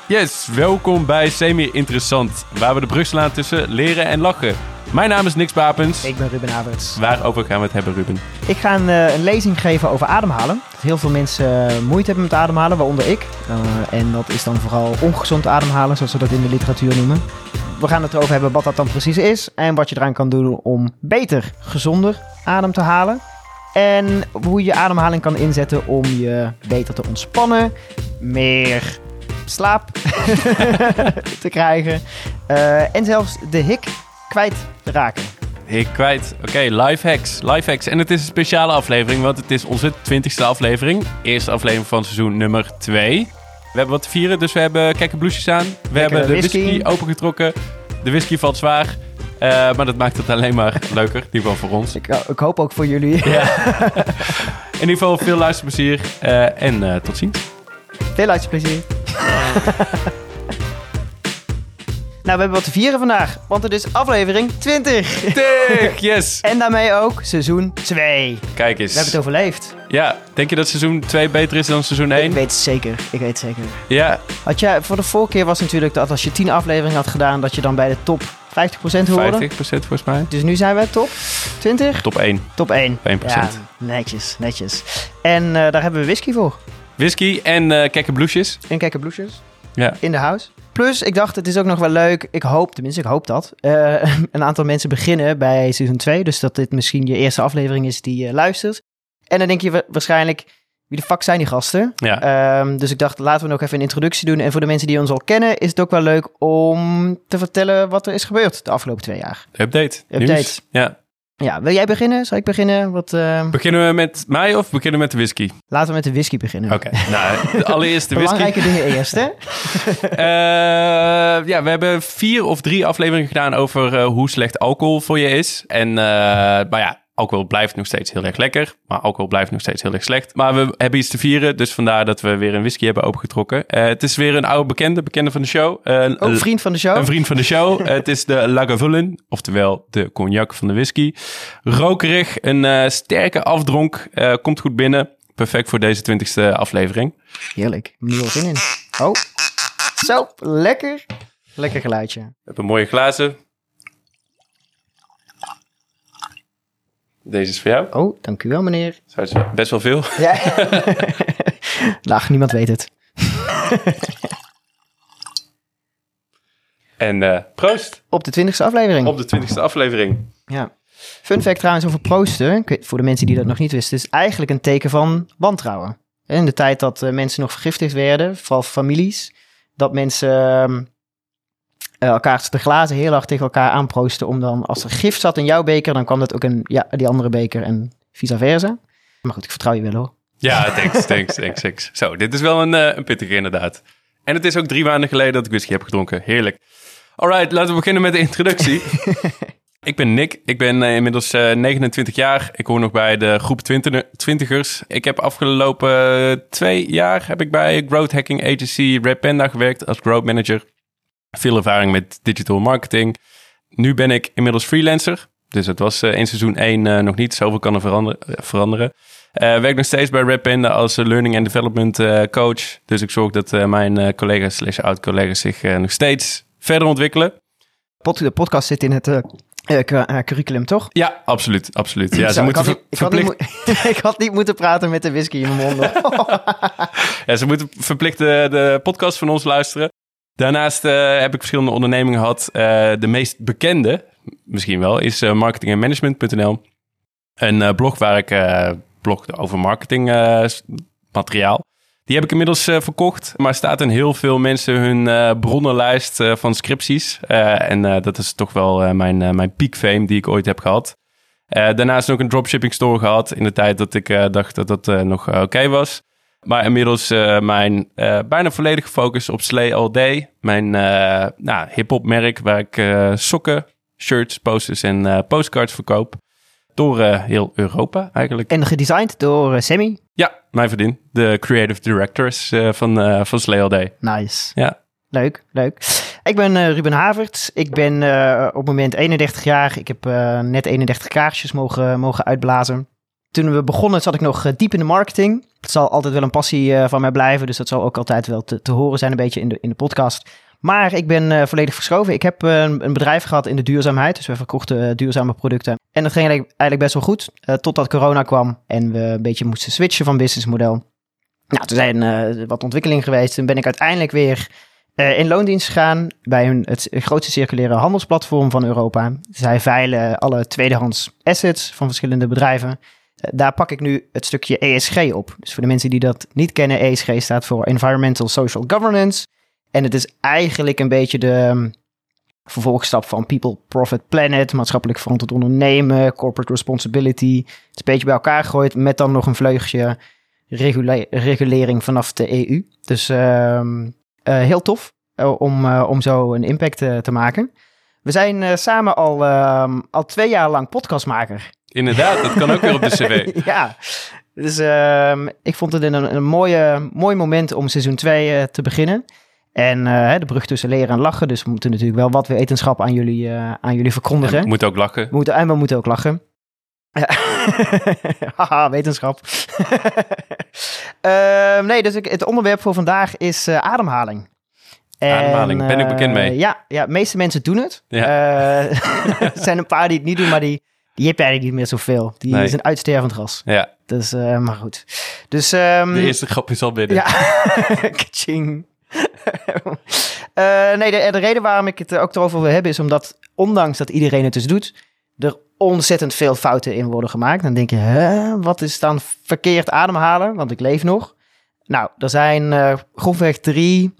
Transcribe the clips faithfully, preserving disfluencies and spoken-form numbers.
Yes, welkom bij Semi-Interessant, waar we de brug slaan tussen leren en lachen. Mijn naam is Niks Bapens. Ik ben Ruben Havertz. Waarover gaan we het hebben, Ruben? Ik ga een, uh, een lezing geven over ademhalen. Dat heel veel mensen uh, moeite hebben met ademhalen, waaronder ik. Uh, en dat is dan vooral ongezond ademhalen, zoals we dat in de literatuur noemen. We gaan het erover hebben wat dat dan precies is en wat je eraan kan doen om beter, gezonder adem te halen. En hoe je je ademhaling kan inzetten om je beter te ontspannen, meer slaap te krijgen uh, en zelfs de hik kwijt te raken. Hik kwijt. Oké, okay, lifehacks. Lifehacks. En het is een speciale aflevering, want het is onze twintigste aflevering. Eerste aflevering van seizoen nummer twee. We hebben wat te vieren, dus we hebben kekkerbloesjes aan. We Lekker hebben de whisky. whisky opengetrokken. De whisky valt zwaar. Uh, maar dat maakt het alleen maar leuker. In ieder geval voor ons. Ik, ik hoop ook voor jullie. Ja. In ieder geval veel luisterplezier. Uh, en uh, tot ziens. Veel luisterplezier. Nou, we hebben wat te vieren vandaag, want het is aflevering twintig. twintig, yes. En daarmee ook seizoen twee. Kijk eens. We hebben het overleefd. Ja, denk je dat seizoen twee beter is dan seizoen één? Ik weet het zeker, ik weet het zeker. Ja. Had jij, voor de vorige keer was natuurlijk dat als je tien afleveringen had gedaan, dat je dan bij de top vijftig procent hoorde. vijftig procent volgens mij. Dus nu zijn we top twintig? Top één. Top één. één procent. Ja, netjes, netjes. En uh, daar hebben we whisky voor. Whisky en uh, kekkerbloesjes. En kekkerbloesjes. Ja. In de house. Plus, ik dacht, het is ook nog wel leuk. Ik hoop, tenminste, ik hoop dat. Uh, een aantal mensen beginnen bij seizoen twee. Dus dat dit misschien je eerste aflevering is die je luistert. En dan denk je waarschijnlijk, wie de fuck zijn die gasten? Ja. Um, dus ik dacht, laten we nog even een introductie doen. En voor de mensen die ons al kennen, is het ook wel leuk om te vertellen wat er is gebeurd de afgelopen twee jaar. Update. Update. Nieuws. Ja. Ja, wil jij beginnen? Zal ik beginnen? Wat, uh... Beginnen we met mij of beginnen we met de whisky? Laten we met de whisky beginnen. Oké, okay. Nou, de allereerste whisky. Belangrijke dingen eerst, hè? uh, ja, we hebben vier of drie afleveringen gedaan over uh, hoe slecht alcohol voor je is. En, uh, maar ja, alcohol blijft nog steeds heel erg lekker. Maar alcohol blijft nog steeds heel erg slecht. Maar we hebben iets te vieren, dus vandaar dat we weer een whisky hebben opengetrokken. Uh, het is weer een oude bekende, bekende van de show. Uh, Ook vriend van de show. Een vriend van de show. uh, het is de Lagavulin, oftewel de cognac van de whisky. Rokerig, een uh, sterke afdronk. Uh, komt goed binnen. Perfect voor deze twintigste aflevering. Heerlijk. Ik heb er nu wel zin in. Oh, zo, lekker. Lekker geluidje. We hebben mooie glazen. Deze is voor jou. Oh, dank u wel, meneer. Dat is best wel veel. Ja. Lach, niemand weet het. En uh, proost. Op de twintigste aflevering. Op de twintigste aflevering. Ja. Fun fact trouwens over proosten, voor de mensen die dat nog niet wisten, is eigenlijk een teken van wantrouwen. In de tijd dat uh, mensen nog vergiftigd werden, vooral families, dat mensen uh, elkaar de glazen heel hard tegen elkaar aanproosten om dan, als er gif zat in jouw beker, dan kwam dat ook in ja, die andere beker en vice versa. Maar goed, ik vertrouw je wel hoor. Ja, thanks, thanks, thanks, thanks. Zo, dit is wel een, uh, een pittige inderdaad. En het is ook drie maanden geleden dat ik whisky heb gedronken. Heerlijk. Alright, laten we beginnen met de introductie. Ik ben Nick. Ik ben uh, inmiddels uh, negenentwintig jaar. Ik hoor nog bij de groep twintigers. Ik heb afgelopen uh, twee jaar heb ik bij growth hacking agency Red Panda gewerkt als growth manager. Veel ervaring met digital marketing. Nu ben ik inmiddels freelancer. Dus het was uh, in seizoen één uh, nog niet. Zoveel kan er verander- uh, veranderen. Uh, werk nog steeds bij Red Panda als uh, learning and development uh, coach. Dus ik zorg dat uh, mijn uh, collega's slash oud-collega's zich uh, nog steeds verder ontwikkelen. De podcast zit in het uh, uh, curriculum, toch? Ja, absoluut. absoluut. Ja, Zo, ze ik, moeten had niet, ver- verplicht... ik, had niet mo- ik had niet moeten praten met de whisky in mijn mond. Ja, ze moeten verplicht de, de podcast van ons luisteren. Daarnaast uh, heb ik verschillende ondernemingen gehad. Uh, de meest bekende, misschien wel, is uh, marketing en management punt n l. Een uh, blog waar ik uh, blog over marketing uh, materiaal. Die heb ik inmiddels uh, verkocht, maar staat in heel veel mensen hun uh, bronnenlijst uh, van scripties. Uh, en uh, dat is toch wel uh, mijn, uh, mijn peak fame die ik ooit heb gehad. Uh, daarnaast ook een dropshipping store gehad in de tijd dat ik uh, dacht dat dat uh, nog uh, oké okay was. Maar inmiddels uh, mijn uh, bijna volledige focus op Slay All Day. Mijn uh, nou, hip-hop merk waar ik uh, sokken, shirts, posters en uh, postcards verkoop. Door uh, heel Europa eigenlijk. En gedesigned door uh, Sammy? Ja, mijn vriendin. De creative directors uh, van, uh, van Slay All Day. Nice. Ja. Leuk, leuk. Ik ben uh, Ruben Havertz. Ik ben uh, op het moment eenendertig jaar. Ik heb uh, net eenendertig kaarsjes mogen, mogen uitblazen. Toen we begonnen zat ik nog uh, diep in de marketing. Het zal altijd wel een passie uh, van mij blijven. Dus dat zal ook altijd wel te, te horen zijn een beetje in de, in de podcast. Maar ik ben uh, volledig verschoven. Ik heb uh, een bedrijf gehad in de duurzaamheid. Dus we verkochten uh, duurzame producten. En dat ging eigenlijk, eigenlijk best wel goed. Uh, totdat corona kwam en we een beetje moesten switchen van businessmodel. Nou, toen zijn uh, wat ontwikkeling geweest. Toen ben ik uiteindelijk weer uh, in loondienst gegaan bij hun, het grootste circulaire handelsplatform van Europa. Zij veilen alle tweedehands assets van verschillende bedrijven. Uh, daar pak ik nu het stukje E S G op. Dus voor de mensen die dat niet kennen, E S G staat voor Environmental Social Governance. En het is eigenlijk een beetje de um, vervolgstap van People, Profit, Planet, maatschappelijk verantwoord ondernemen, corporate responsibility. Het is een beetje bij elkaar gegooid met dan nog een vleugje regula- regulering vanaf de E U. Dus uh, uh, heel tof uh, om, uh, om zo een impact uh, te maken. We zijn uh, samen al, uh, al twee jaar lang podcastmaker. Inderdaad, dat kan ook weer op de cv. Ja, dus uh, ik vond het een, een mooie, mooi moment om seizoen twee uh, te beginnen. En uh, de brug tussen leren en lachen. Dus we moeten natuurlijk wel wat wetenschap aan jullie, uh, aan jullie verkondigen. En we moeten ook lachen. We moeten, en we moeten ook lachen. Haha, wetenschap. uh, nee, dus ik, het onderwerp voor vandaag is uh, ademhaling. En, ademhaling, ben ik bekend mee. Uh, ja, ja, de meeste mensen doen het. Ja. Uh, er zijn een paar die het niet doen, maar die, die heb je eigenlijk niet meer zoveel. Die nee. is een uitstervend ras. Ja. Dus, uh, maar goed. Dus, um, de eerste grap is al binnen. Ja, kaching. uh, nee, de, de reden waarom ik het ook erover wil hebben is omdat, ondanks dat iedereen het dus doet, er ontzettend veel fouten in worden gemaakt. Dan denk je, hè, wat is dan verkeerd ademhalen? Want ik leef nog. Nou, er zijn uh, grofweg drie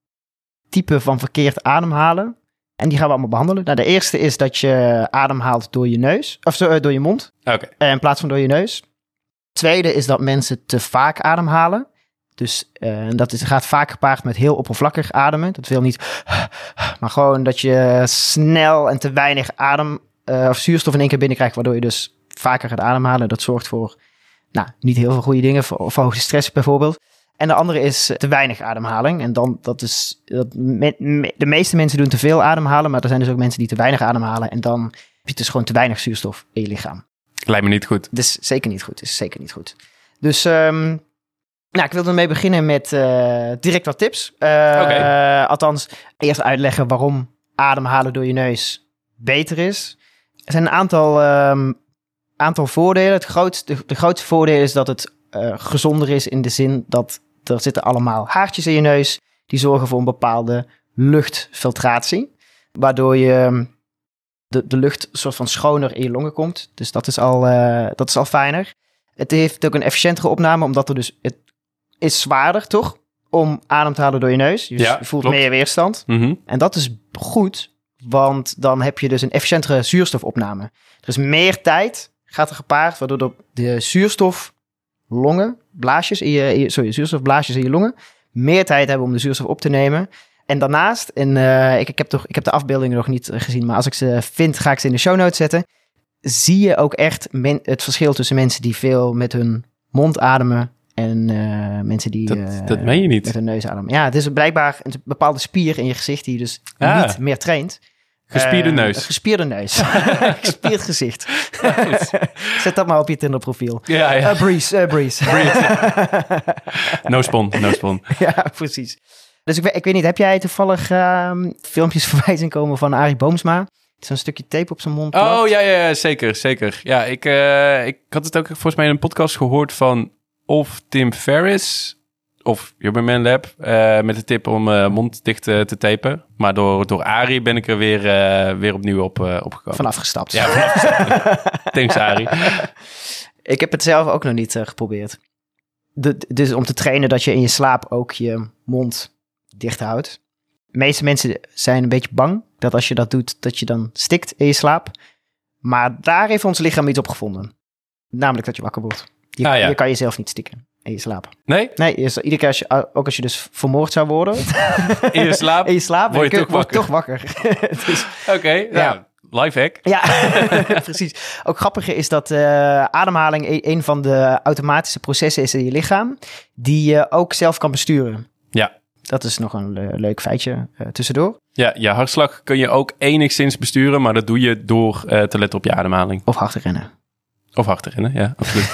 typen van verkeerd ademhalen. En die gaan we allemaal behandelen. Nou, de eerste is dat je ademhaalt door je neus, of uh, door je mond, okay. uh, in plaats van door je neus. Tweede is dat mensen te vaak ademhalen. Dus uh, dat is, gaat vaak gepaard met heel oppervlakkig ademen. Dat wil niet, maar gewoon dat je snel en te weinig adem uh, of zuurstof in één keer binnenkrijgt, waardoor je dus vaker gaat ademhalen. Dat zorgt voor, nou, niet heel veel goede dingen, voor verhoogde stress bijvoorbeeld. En de andere is te weinig ademhaling. En dan, dat is, dat me, me, de meeste mensen doen te veel ademhalen, maar er zijn dus ook mensen die te weinig ademhalen. En dan heb je dus gewoon te weinig zuurstof in je lichaam. Lijkt me niet goed. Dus zeker niet goed. Is zeker niet goed. Dus, um, nou, ik wilde ermee beginnen met uh, direct wat tips. Uh, okay. uh, althans, eerst uitleggen waarom ademhalen door je neus beter is. Er zijn een aantal, um, aantal voordelen. Het grootste, de, de grootste voordeel is dat het uh, gezonder is in de zin dat er zitten allemaal haartjes in je neus. Die zorgen voor een bepaalde luchtfiltratie. Waardoor je de, de lucht een soort van schoner in je longen komt. Dus dat is al, uh, dat is al fijner. Het heeft ook een efficiëntere opname, omdat er dus... Het is zwaarder, toch? Om adem te halen door je neus. Dus ja, je voelt klopt. meer weerstand. Mm-hmm. En dat is goed, want dan heb je dus een efficiëntere zuurstofopname. Er is meer tijd, gaat er gepaard, waardoor de, de zuurstoflongen, blaasjes in je, in je, sorry, zuurstofblaasjes in je longen, meer tijd hebben om de zuurstof op te nemen. En daarnaast, en uh, ik, ik, heb toch, ik heb de afbeeldingen nog niet gezien, maar als ik ze vind, ga ik ze in de show notes zetten. Zie je ook echt men, het verschil tussen mensen die veel met hun mond ademen en uh, mensen die dat, uh, dat meen je niet. met hun neus ademen. Ja, het is blijkbaar een bepaalde spier in je gezicht die je dus ah. niet meer traint. Gespierde uh, neus. Gespierde neus. Gespierd gezicht. Zet dat maar op je Tinder profiel. Ja, ja. Uh, Breeze, uh, Breeze. Breeze. No spon, no spon. Ja, precies. Dus ik, ik weet niet, heb jij toevallig uh, filmpjes voorbij zien komen van Arie Boomsma? Zo'n stukje tape op zijn mond. Oh, plakt. ja, ja, zeker, zeker. Ja, ik, uh, ik had het ook volgens mij in een podcast gehoord van of Tim Ferriss of Human Man Lab uh, met de tip om uh, mond dicht uh, te tapen. Maar door, door Arie ben ik er weer, uh, weer opnieuw op, uh, opgekomen. Vanaf gestapt. Ja, vanaf gestapt. Thanks, Arie. Ik heb het zelf ook nog niet uh, geprobeerd. De, dus om te trainen dat je in je slaap ook je mond dicht houdt. De meeste mensen zijn een beetje bang dat als je dat doet, dat je dan stikt in je slaap. Maar daar heeft ons lichaam iets op gevonden. Namelijk dat je wakker wordt. Je, ah, ja. je kan jezelf niet stikken in je slaap. Nee? Nee, je, iedere keer als je, ook als je dus vermoord zou worden. In je slaap? In je slaap word je, je toch, wakker. toch wakker. Dus, Oké, okay, ja. nou, lifehack. Ja, precies. Ook grappiger is dat uh, ademhaling een van de automatische processen is in je lichaam. Die je ook zelf kan besturen. Ja. Dat is nog een le- leuk feitje uh, tussendoor. Ja, je hartslag kun je ook enigszins besturen, maar dat doe je door uh, te letten op je ademhaling. Of hard te rennen. Of hard rennen, ja, absoluut.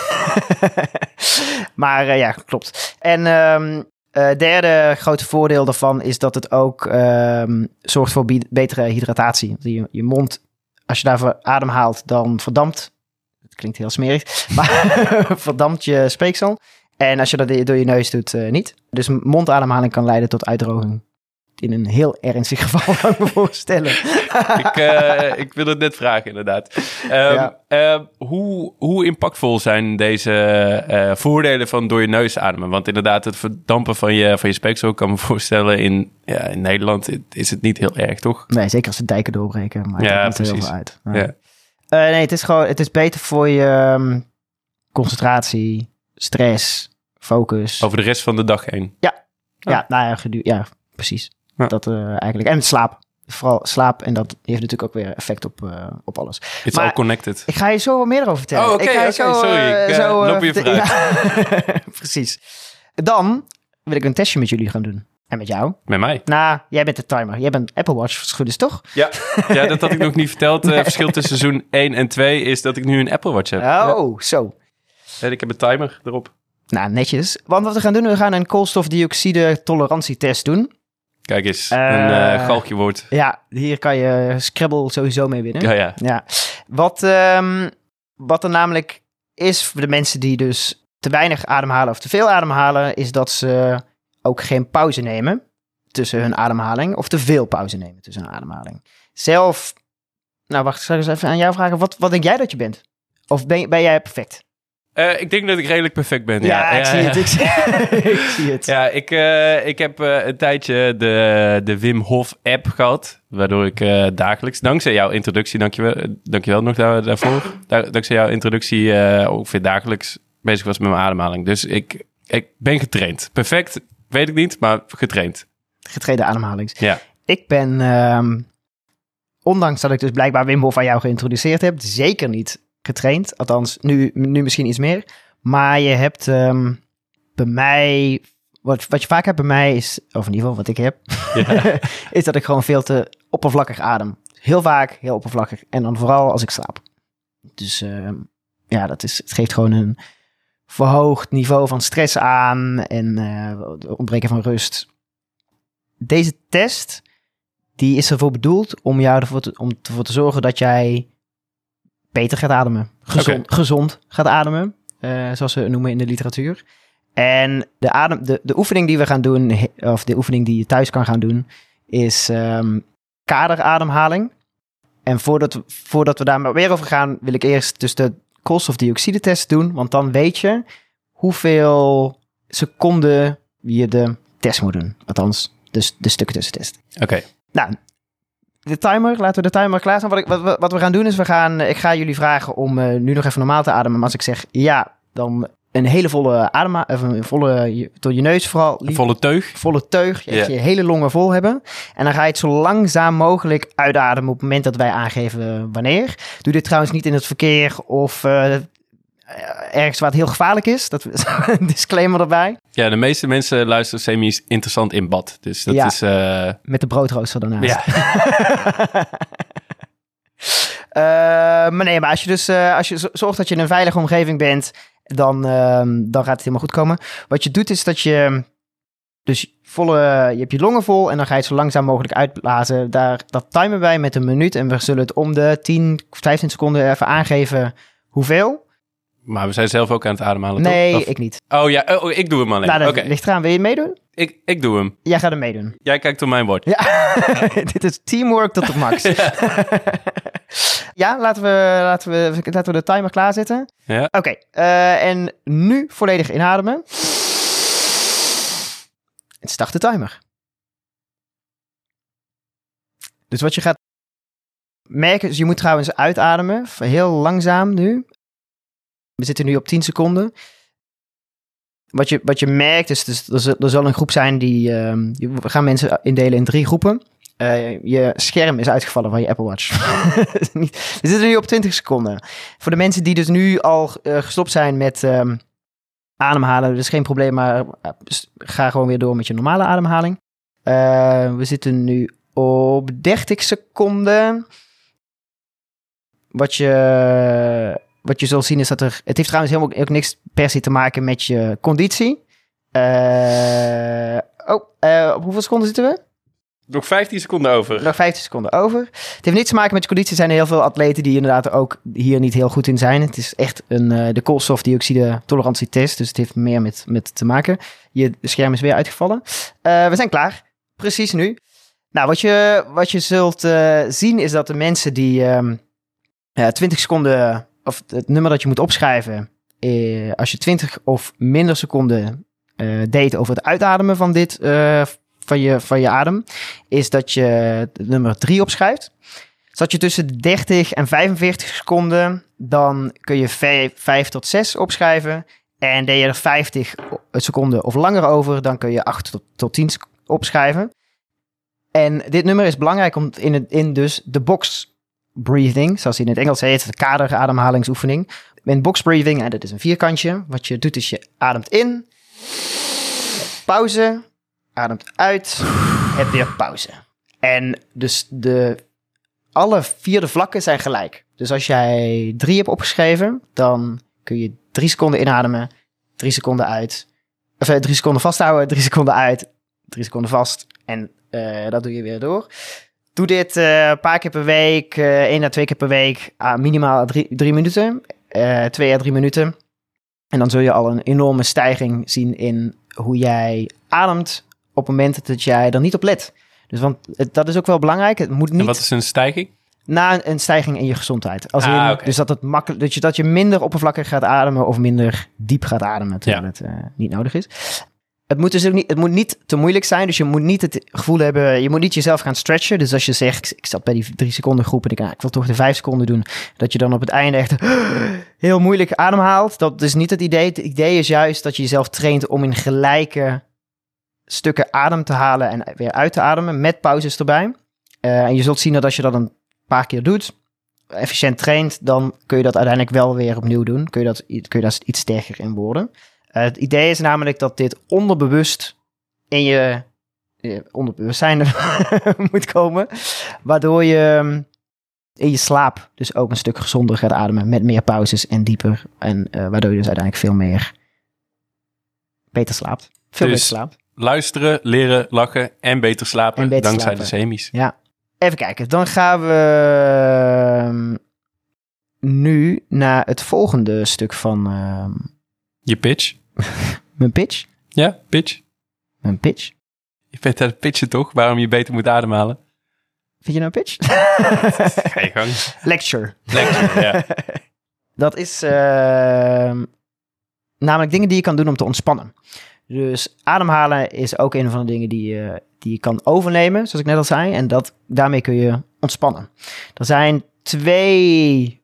maar uh, ja, klopt. En um, uh, derde grote voordeel daarvan is dat het ook um, zorgt voor be- betere hydratatie. Je, je mond, als je daarvoor adem haalt, dan verdampt. Het klinkt heel smerig, maar verdampt je speeksel. En als je dat door je neus doet, uh, niet. Dus mondademhaling kan leiden tot uitdroging. In een heel ernstig geval, kan ik me voorstellen. ik, uh, ik wil het net vragen, inderdaad. Um, ja. uh, hoe, hoe impactvol zijn deze uh, voordelen van door je neus ademen? Want inderdaad, het verdampen van je, van je speeksel, kan me voorstellen, in, ja, in Nederland is het niet heel erg, toch? Nee, zeker als de dijken doorbreken, maakt ja, het niet precies. heel veel uit. Ja. Uh, nee, het is gewoon, het is beter voor je um, concentratie, stress, focus. Over de rest van de dag heen? Ja, oh. ja, nou ja, gedu- ja precies. Ja. Dat uh, eigenlijk. En slaap. Vooral slaap. En dat heeft natuurlijk ook weer effect op, uh, op alles. It's maar all connected. Ik ga je zo wat meer erover vertellen. Oh, oké. Okay, okay, sorry. Ik uh, zo, uh, loop je vooruit. Ja. Precies. Dan wil ik een testje met jullie gaan doen. En met jou. Met mij? Nou, jij bent de timer. Jij bent Apple Watch, als het goed is, toch? Ja, ja dat had ik nog niet verteld. Het nee. uh, verschil tussen seizoen één en twee is dat ik nu een Apple Watch heb. Oh, ja. Zo. En ik heb een timer erop. Nou, netjes. Want wat we gaan doen, we gaan een koolstofdioxide tolerantietest doen. Kijk eens, uh, een uh, galgje woord. Ja, hier kan je Scrabble sowieso mee winnen. Ja, ja. ja. Wat, um, wat er namelijk is voor de mensen die dus te weinig ademhalen of te veel ademhalen, is dat ze ook geen pauze nemen tussen hun ademhaling of te veel pauze nemen tussen hun ademhaling. Zelf, nou wacht, zal ik eens even aan jou vragen. Wat, wat denk jij dat je bent? Of ben, ben jij perfect? Uh, ik denk dat ik redelijk perfect ben. Ja, ja. ik, ja, zie ja. Het, ik, zie, ik zie het. Ja, ik, uh, ik heb uh, een tijdje de, de Wim Hof app gehad, waardoor ik uh, dagelijks, dankzij jouw introductie, dankjewel, dankjewel nog daar, daarvoor, Daar, dankzij jouw introductie uh, ongeveer dagelijks bezig was met mijn ademhaling. Dus ik, ik ben getraind. Perfect, weet ik niet, maar getraind. Getrainde ademhaling. Ja. Ik ben, um, ondanks dat ik dus blijkbaar Wim Hof aan jou geïntroduceerd heb, zeker niet getraind. Althans, nu, nu misschien iets meer. Maar je hebt um, bij mij... Wat, wat je vaak hebt bij mij is... Of in ieder geval wat ik heb... Ja. is dat ik gewoon veel te oppervlakkig adem. Heel vaak, heel oppervlakkig. En dan vooral als ik slaap. Dus uh, ja, dat is, het geeft gewoon een verhoogd niveau van stress aan. En uh, ontbreken van rust. Deze test... die is ervoor bedoeld om jou ervoor te, om ervoor te zorgen dat jij... beter gaat ademen. Gezond, okay. gezond gaat ademen. Uh, zoals ze noemen in de literatuur. En de, adem, de, de oefening die we gaan doen... of de oefening die je thuis kan gaan doen... is um, kaderademhaling. En voordat we, voordat we daar maar weer over gaan... wil ik eerst dus de koolstofdioxide test doen. Want dan weet je... hoeveel seconden je de test moet doen. Althans, dus de stukken tussentest. Oké. Okay. Nou... De timer, laten we de timer klaarstaan. Wat, ik, wat, wat we gaan doen is, we gaan, ik ga jullie vragen om uh, nu nog even normaal te ademen. Maar als ik zeg ja, dan een hele volle adem, of een volle, door je neus vooral. Een volle teug. Volle teug, je, yeah. je hele longen vol hebben. En dan ga je het zo langzaam mogelijk uitademen op het moment dat wij aangeven wanneer. Doe dit trouwens niet in het verkeer of uh, ergens waar het heel gevaarlijk is. Dat is een disclaimer erbij. Ja, de meeste mensen luisteren semi-interessant in bad. Dus dat ja, is... Uh... met de broodrooster daarnaast. Ja. uh, maar nee, maar als je dus uh, als je zorgt dat je in een veilige omgeving bent, dan, uh, dan gaat het helemaal goed komen. Wat je doet is dat je dus volle, je hebt je longen vol en dan ga je het zo langzaam mogelijk uitblazen. Daar, dat timen wij met een minuut en we zullen het om de tien, vijftien seconden even aangeven hoeveel. Maar we zijn zelf ook aan het ademhalen, nee, toch? Of... ik niet. Oh ja, oh, ik doe hem alleen. Nou, dat okay. ligt eraan. Wil je meedoen? Ik, ik doe hem. Jij gaat hem meedoen. Jij kijkt op mijn bord. Ja, dit is teamwork tot de max. Ja, ja laten, we, laten, we, laten we de timer klaarzetten. Ja. Oké, okay, uh, en nu volledig inademen. En start de timer. Dus wat je gaat merken, dus je moet trouwens uitademen. Heel langzaam nu. We zitten nu op tien seconden. Wat je, wat je merkt is, dus, er, zal, er zal een groep zijn die... Uh, we gaan mensen indelen in drie groepen. Uh, je scherm is uitgevallen van je Apple Watch. We zitten nu op twintig seconden. Voor de mensen die dus nu al uh, gestopt zijn met um, ademhalen, dat is geen probleem, maar uh, ga gewoon weer door met je normale ademhaling. Uh, we zitten nu op dertig seconden. Wat je... wat je zult zien is dat er... Het heeft trouwens helemaal ook niks per se te maken met je conditie. Uh, oh, uh, op hoeveel seconden zitten we? Nog vijftien seconden over. Nog vijftien seconden over. Het heeft niets te maken met je conditie. Er zijn heel veel atleten die inderdaad ook hier niet heel goed in zijn. Het is echt een, uh, de koolstofdioxide tolerantietest. Dus het heeft meer met, met te maken. Je scherm is weer uitgevallen. Uh, we zijn klaar. Precies nu. Nou, wat je, wat je zult uh, zien is dat de mensen die um, uh, twintig seconden... of het nummer dat je moet opschrijven... Uh, als je twintig of minder seconden uh, deed over het uitademen van dit... Uh, Van je, van je adem, is dat je het nummer drie opschrijft. Zat je tussen de dertig en vijfenveertig seconden, dan kun je vijf tot zes opschrijven. En deed je er vijftig seconden of langer over, dan kun je acht tot tien opschrijven. En dit nummer is belangrijk om in, het, in dus de box breathing, zoals in het Engels heet, de kaderademhalingsoefening. In box breathing, en dat is een vierkantje. Wat je doet is je ademt in, pauze, ademt uit, heb weer pauze. En dus de, alle vier de vlakken zijn gelijk. Dus als jij drie hebt opgeschreven, dan kun je drie seconden inademen, drie seconden uit. Of uh, drie seconden vasthouden, drie seconden uit, drie seconden vast. En uh, dat doe je weer door. Doe dit uh, een paar keer per week, uh, één à twee keer per week, uh, minimaal drie, drie minuten. Uh, twee à drie minuten. En dan zul je al een enorme stijging zien in hoe jij ademt op het moment dat jij er niet op let. Dus want het, dat is ook wel belangrijk. Het moet niet... En wat is een stijging? Na een, een stijging in je gezondheid. Als ah, in, okay. Dus dat, het makkelijk, dat, je, dat je minder oppervlakkig gaat ademen of minder diep gaat ademen, terwijl ja. het uh, niet nodig is. Het moet dus ook niet, het moet niet te moeilijk zijn. Dus je moet niet het gevoel hebben, je moet niet jezelf gaan stretchen. Dus als je zegt, ik zat bij die drie seconden groep en ik, ah, ik wil toch de vijf seconden doen, dat je dan op het einde echt heel moeilijk ademhaalt. Dat is niet het idee. Het idee is juist dat je jezelf traint om in gelijke stukken adem te halen en weer uit te ademen met pauzes erbij. Uh, en je zult zien dat als je dat een paar keer doet, efficiënt traint, dan kun je dat uiteindelijk wel weer opnieuw doen. Kun je, dat, kun je daar iets sterker in worden. Uh, het idee is namelijk dat dit onderbewust in je, je onderbewustzijn moet komen, waardoor je in je slaap dus ook een stuk gezonder gaat ademen met meer pauzes en dieper. En uh, waardoor je dus uiteindelijk veel meer beter slaapt. Veel dus, beter slaapt. Luisteren, leren, lachen en beter slapen en beter dankzij slapen. de semis. Ja. Even kijken. Dan gaan we nu naar het volgende stuk van uh, je pitch. mijn pitch. Ja, pitch. Mijn pitch. Je bent aan het pitchen toch? Waarom je beter moet ademhalen? Vind je nou een pitch? Ga je gang. Lecture. Lecture, ja. Dat is uh, namelijk dingen die je kan doen om te ontspannen. Dus ademhalen is ook een van de dingen die je, die je kan overnemen, zoals ik net al zei. En dat, daarmee kun je ontspannen. Er zijn twee,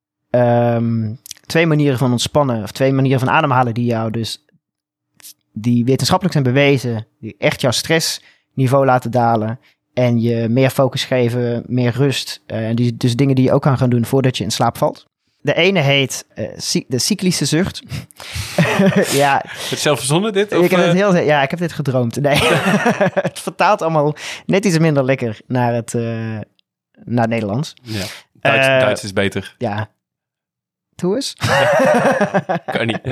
um, twee manieren van ontspannen, of twee manieren van ademhalen die jou dus, die wetenschappelijk zijn bewezen, die echt jouw stressniveau laten dalen en je meer focus geven, meer rust. Uh, die, dus dingen die je ook kan gaan doen voordat je in slaap valt. De ene heet uh, de cyclische zucht. Ja. Het zelf verzonnen dit? Of, ik heb het uh... heel, ja, ik heb dit gedroomd. Nee. Het vertaalt allemaal net iets minder lekker naar het, uh, naar het Nederlands. Ja. Duits, uh, Duits is beter. Ja. Doe eens. Kan niet.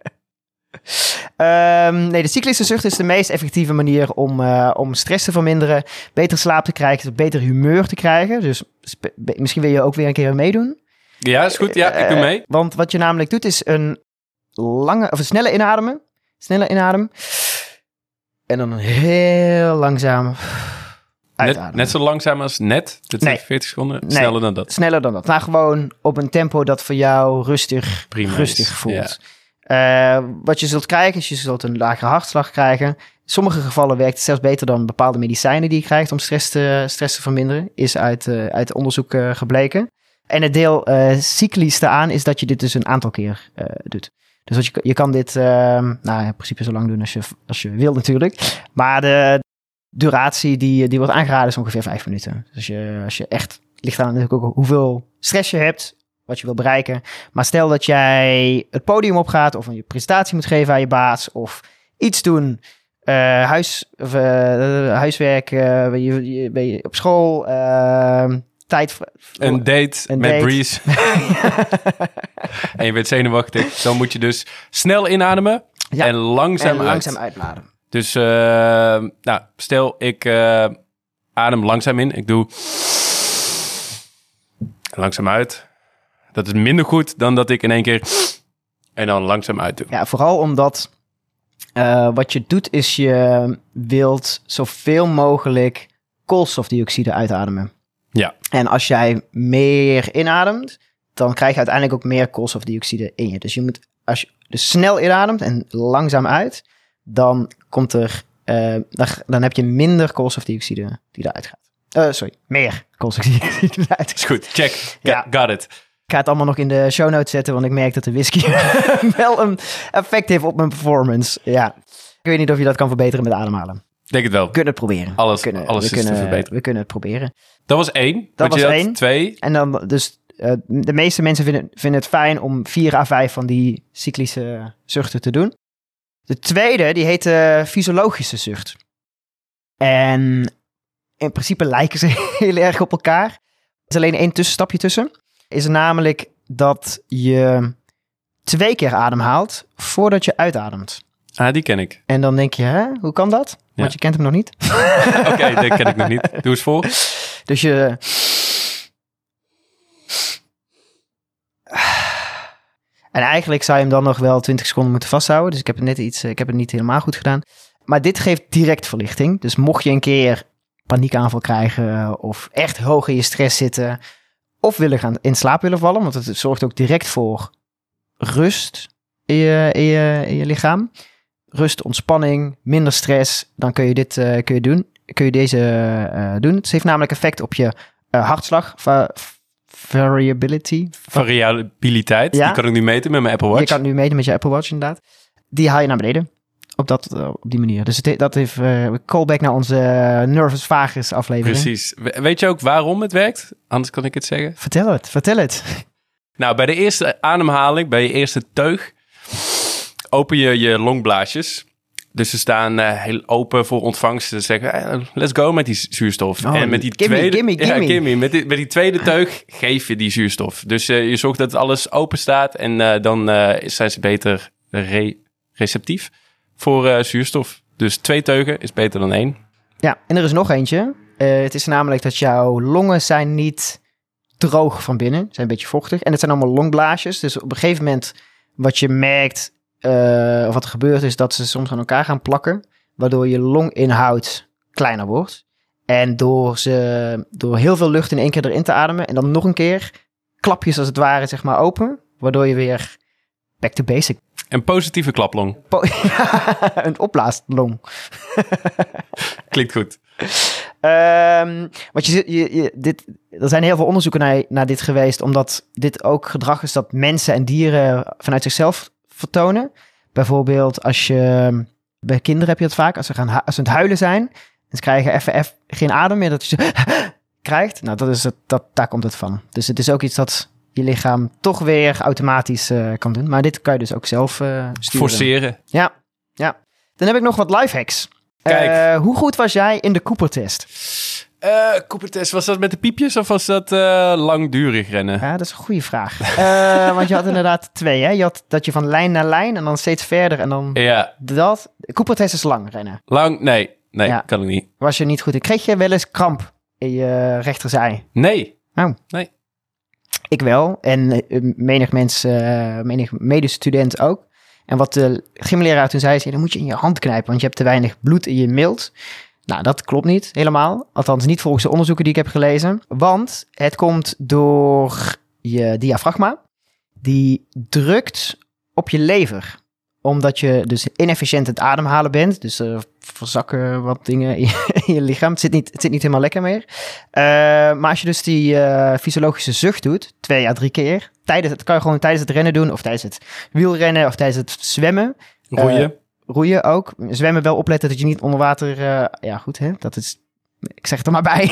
Um, nee, de cyclische zucht is de meest effectieve manier om, uh, om stress te verminderen, beter slaap te krijgen, beter humeur te krijgen. Dus spe- misschien wil je ook weer een keer meedoen. Ja, is goed. Ja, ik doe mee. Uh, want wat je namelijk doet is een lange, of een snelle inademen. Snelle inademen. En dan een heel langzaam uitademen. Net, net zo langzaam als net? De nee. veertig seconden? Nee. Sneller dan dat? Sneller dan dat. Nou, gewoon op een tempo dat voor jou rustig, Prima rustig is. voelt. Ja. Uh, wat je zult krijgen is, je zult een lagere hartslag krijgen. In sommige gevallen werkt het zelfs beter dan bepaalde medicijnen die je krijgt om stress te, stress te verminderen. Is uit, uh, uit onderzoek uh, gebleken. En het deel uh, cyclisch daaraan is dat je dit dus een aantal keer uh, doet. Dus dat je, je kan dit, uh, nou in principe zo lang doen als je, als je wil natuurlijk. Maar de duratie die, die wordt aangeraden is ongeveer vijf minuten. Dus als je, als je echt, ligt aan natuurlijk ook hoeveel stress je hebt, wat je wil bereiken. Maar stel dat jij het podium opgaat of een presentatie moet geven aan je baas of iets doen. Uh, huis, of, uh, huiswerk, uh, ben, je, ben je op school, uh, tijd... Een date een met date. Breeze. en je bent zenuwachtig, dan moet je dus snel inademen Ja, en langzaam en uit. langzaam uitladen. Dus uh, nou, stel ik uh, adem langzaam in. Ik doe langzaam uit. Dat is minder goed dan dat ik in één keer en dan langzaam uit doe. Ja, vooral omdat uh, wat je doet is je wilt zoveel mogelijk koolstofdioxide uitademen. Ja. En als jij meer inademt, dan krijg je uiteindelijk ook meer koolstofdioxide in je. Dus je moet, als je dus snel inademt en langzaam uit, dan komt er, uh, dan, dan heb je minder koolstofdioxide die eruit gaat. Uh, sorry, meer koolstofdioxide die eruit gaat. Is goed, check. Ja. Got it. Ik ga het allemaal nog in de show notes zetten, want ik merk dat de whisky wel een effect heeft op mijn performance. Ja. Ik weet niet of je dat kan verbeteren met ademhalen. Denk het wel. We kunnen het proberen. Alles, we kunnen, alles we is kunnen, te verbeteren. We kunnen het proberen. Dat was één. Dat was je had één. Twee. En dan dus uh, de meeste mensen vinden, vinden het fijn om vier à vijf van die cyclische zuchten te doen. De tweede, die heet uh, fysiologische zucht. En in principe lijken ze heel erg op elkaar. Er is alleen één tussenstapje tussen. Is er namelijk dat je twee keer ademhaalt voordat je uitademt. Ah, die ken ik. En dan denk je, hè, hoe kan dat? Want Ja. je kent hem nog niet. Oké, okay, die ken ik nog niet. Doe eens voor. Dus je... En eigenlijk zou je hem dan nog wel twintig seconden moeten vasthouden. Dus ik heb het net iets, ik heb het niet helemaal goed gedaan. Maar dit geeft direct verlichting. Dus mocht je een keer paniekaanval krijgen of echt hoog in je stress zitten of willen gaan in slaap willen vallen, want het zorgt ook direct voor rust in je, in je, in je lichaam. Rust, ontspanning, minder stress. Dan kun je dit uh, kun je doen. Kun je deze uh, doen. Het heeft namelijk effect op je uh, hartslag. Va- variability. Variabiliteit. Ja. Die kan ik nu meten met mijn Apple Watch. Je kan het nu meten met je Apple Watch inderdaad. Die haal je naar beneden. Op, dat, uh, op die manier. Dus het, dat heeft uh, callback naar onze uh, Nervous Vagus aflevering. Precies. We- Weet je ook waarom het werkt? Anders kan ik het zeggen. Vertel het, vertel het. Nou, bij de eerste ademhaling, bij je eerste teug, open je je longblaasjes. Dus ze staan uh, heel open voor ontvangst. Ze zeggen, eh, let's go met die zuurstof. Oh, en met die gimme, tweede, gimme, gimme. Ja, gimme. Met, die, met die tweede teug geef je die zuurstof. Dus uh, je zorgt dat alles open staat en uh, dan uh, zijn ze beter re- receptief voor uh, zuurstof. Dus twee teugen is beter dan één. Ja, en er is nog eentje. Uh, het is namelijk dat jouw longen zijn niet droog van binnen. Zijn een beetje vochtig. En het zijn allemaal longblaasjes. Dus op een gegeven moment wat je merkt, uh, of wat er gebeurt, is dat ze soms aan elkaar gaan plakken. Waardoor je longinhoud kleiner wordt. En door, ze, door heel veel lucht in één keer erin te ademen en dan nog een keer klapjes als het ware zeg maar open. Waardoor je weer back to basic. Een positieve klaplong. Po- een opblaaslong. Klinkt goed. Um, want je, je, je, dit, er zijn heel veel onderzoeken naar, naar dit geweest, omdat dit ook gedrag is dat mensen en dieren vanuit zichzelf vertonen. Bijvoorbeeld als je, bij kinderen heb je dat vaak, als ze, gaan, als ze aan het huilen zijn, en ze krijgen even, even geen adem meer, dat je ze krijgt. Nou, dat is het, dat, daar komt het van. Dus het is ook iets dat je lichaam toch weer automatisch uh, kan doen. Maar dit kan je dus ook zelf uh, sturen. Forceren. Ja, ja. Dan heb ik nog wat lifehacks. Kijk. Uh, hoe goed was jij in de Cooper-test? Uh, Cooper-test, was dat met de piepjes of was dat uh, langdurig rennen? Ja, dat is een goede vraag. uh, want je had inderdaad twee, hè? Je had dat je van lijn naar lijn en dan steeds verder en dan Ja. dat. Cooper-test is lang rennen. Lang? Nee, nee, Ja. kan ik niet. Was je niet goed in. Kreeg je wel eens kramp in je rechterzij? Nee. Oh. Nee. Ik wel. En uh, menig mens, uh, menig medestudent ook. En wat de gymleraar toen zei, is, dan moet je in je hand knijpen, want je hebt te weinig bloed in je milt. Nou, dat klopt niet helemaal. Althans, niet volgens de onderzoeken die ik heb gelezen. Want het komt door je diafragma. Die drukt op je lever. Omdat je dus inefficiënt het ademhalen bent. Dus er verzakken wat dingen in je, in je lichaam. Het zit, niet, het zit niet helemaal lekker meer. Uh, maar als je dus die uh, fysiologische zucht doet, twee à drie keer. Tijdens, het kan je gewoon tijdens het rennen doen. Of tijdens het wielrennen. Of tijdens het zwemmen. Roeien. Uh, roeien ook. Zwemmen wel opletten dat je niet onder water... Uh, ja, goed hè. Dat is... Ik zeg het er maar bij.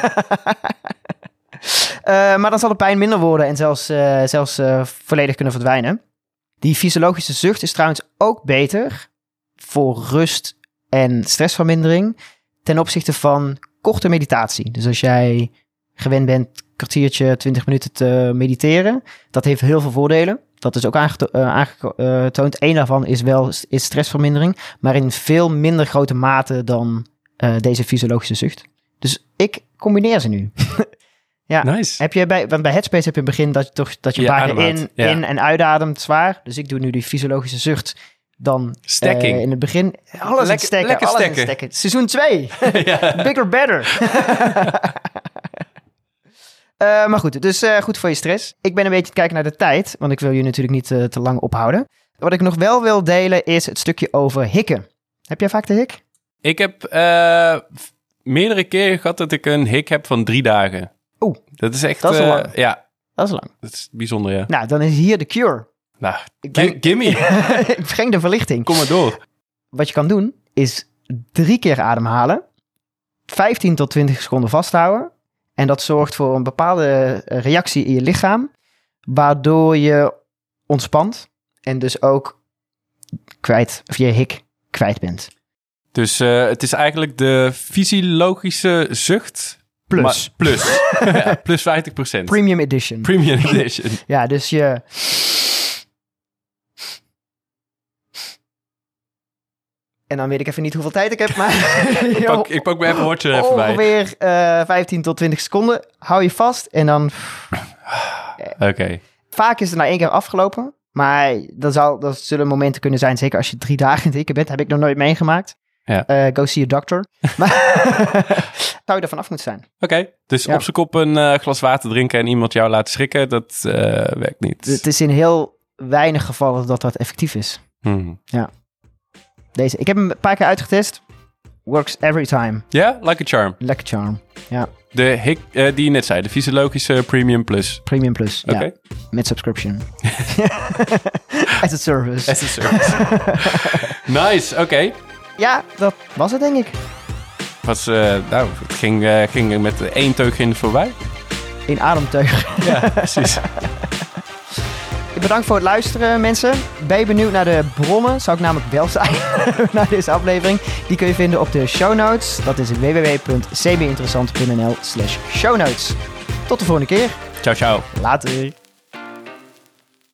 uh, maar dan zal de pijn minder worden. En zelfs, uh, zelfs uh, volledig kunnen verdwijnen. Die fysiologische zucht is trouwens ook beter voor rust en stressvermindering ten opzichte van korte meditatie. Dus als jij gewend bent een kwartiertje, twintig minuten te mediteren, dat heeft heel veel voordelen. Dat is ook aangetoond. Uh, aangetoond. Eén daarvan is wel is stressvermindering, maar in veel minder grote mate dan uh, deze fysiologische zucht. Dus ik combineer ze nu. Ja, nice. Heb je bij, want bij Headspace heb je in het begin dat je toch dat je Ja, buigen ademaat. in, Ja. in en uitademt zwaar. Dus ik doe nu die fysiologische zucht dan Stacking. uh, in het begin. Alles Lekker- in stekken, lekker alles stekken. in stekken. Seizoen twee. Ja. Bigger, better. uh, maar goed, dus uh, goed voor je stress. Ik ben een beetje aan het kijken naar de tijd, want ik wil je natuurlijk niet uh, te lang ophouden. Wat ik nog wel wil delen is het stukje over hikken. Heb jij vaak de hik? Ik heb uh, meerdere keren gehad dat ik een hik heb van drie dagen. Oeh. Dat is echt... Dat is uh, lang. Ja, Dat is lang. dat is bijzonder, ja. Nou, dan is hier de cure. Nou, Ik ben- gi- gimme. Ik breng de verlichting. Kom maar door. Wat je kan doen, is drie keer ademhalen. vijftien tot twintig seconden vasthouden. En dat zorgt voor een bepaalde reactie in je lichaam. Waardoor je ontspant. En dus ook kwijt, of je hik kwijt bent. Dus uh, het is eigenlijk de fysiologische zucht. Plus. Maar- plus. Ja, plus vijftig procent. Premium edition. Premium edition. Ja, dus je... En dan weet ik even niet hoeveel tijd ik heb, maar... Ik pak, ik pak mijn Apple Watch er even bij. Ongeveer uh, vijftien tot twintig seconden. Hou je vast en dan... Oké. Okay. Vaak is het na één keer afgelopen. Maar dat, zal, dat zullen momenten kunnen zijn. Zeker als je drie dagen in het hikken bent. Heb ik nog nooit meegemaakt. Ja. Uh, go see a doctor. Maar zou je er vanaf moeten zijn. Oké, okay. Dus Ja. op z'n kop een uh, glas water drinken en iemand jou laten schrikken, dat uh, werkt niet. Het is in heel weinig gevallen dat dat effectief is. Hmm. Deze. Ik heb hem een paar keer uitgetest. Works every time. Ja, yeah? Like a charm. Lekker charm. Ja. De hik uh, die je net zei, de fysiologische Premium Plus. Premium Plus. Oké. Ja. Met subscription. As a service. As a service. Nice, oké. Okay. Ja, dat was het denk ik. Was, uh, nou, het ging, uh, ging met één teug in voorbij. In ademteug. Ja, precies. Bedankt voor het luisteren, mensen. Ben je benieuwd naar de bronnen? Zou ik namelijk wel zijn naar deze aflevering. Die kun je vinden op de show notes. Dat is w w w punt c b interessant punt n l slash show notes. Tot de volgende keer. Ciao, ciao. Later.